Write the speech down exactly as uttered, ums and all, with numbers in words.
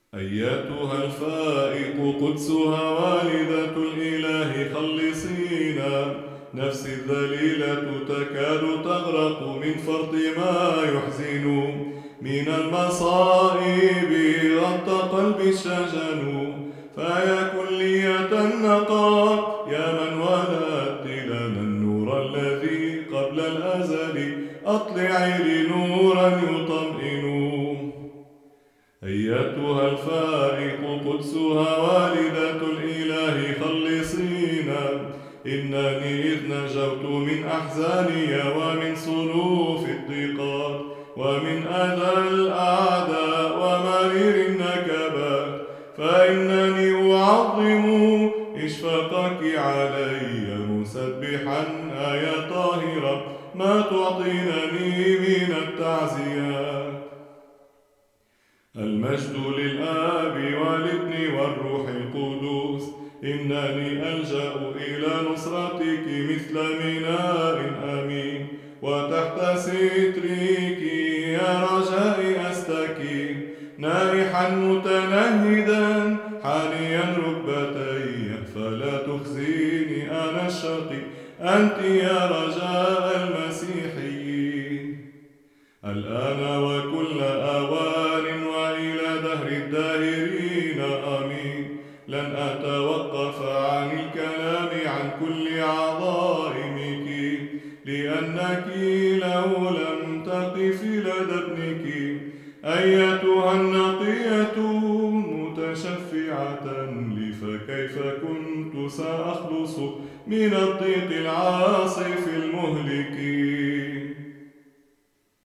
أيتها الفائق قدسها والدة الإله خلصينا، نفسي الذليلة تكاد تغرق من فرط ما يحزن، من المصائب غط قلبي الشجن، فيا كلية النقاء يا من ولدت لنا النور الذي قبل الأزل، أطلعي لنورا يطمئن. أيتها الفائق قدسها والدة الإله خلصينا، إنني إذ نجوت من أحزاني ومن صنوف الضيقات ومن أذى الأعداء ومرير النكبات، فإنني أعظم إشفاقك علي مسبحا آية طاهرة ما تعطينني من التعزيات. المجد للآب والابن والروح القدوس، إنني ألجأ إلى نصرتك مثل ميناء أمين، وتحت سترك يا رجائي أستكين، نائحا متنهدا حانيا ركبتي، فلا تخزيني أنا الشقي، أنت يا رجاء المسيحيين. الآن وكل أوان وإلى دهر الداهرين آمين، لن أتوقف عن الكلام عن كل عظائمك، لأنك لو لم تقف لدى ابنك أيتها النقية متشفعة لي، فكيف كنت سأخلص من الضيق العاصف المهلك.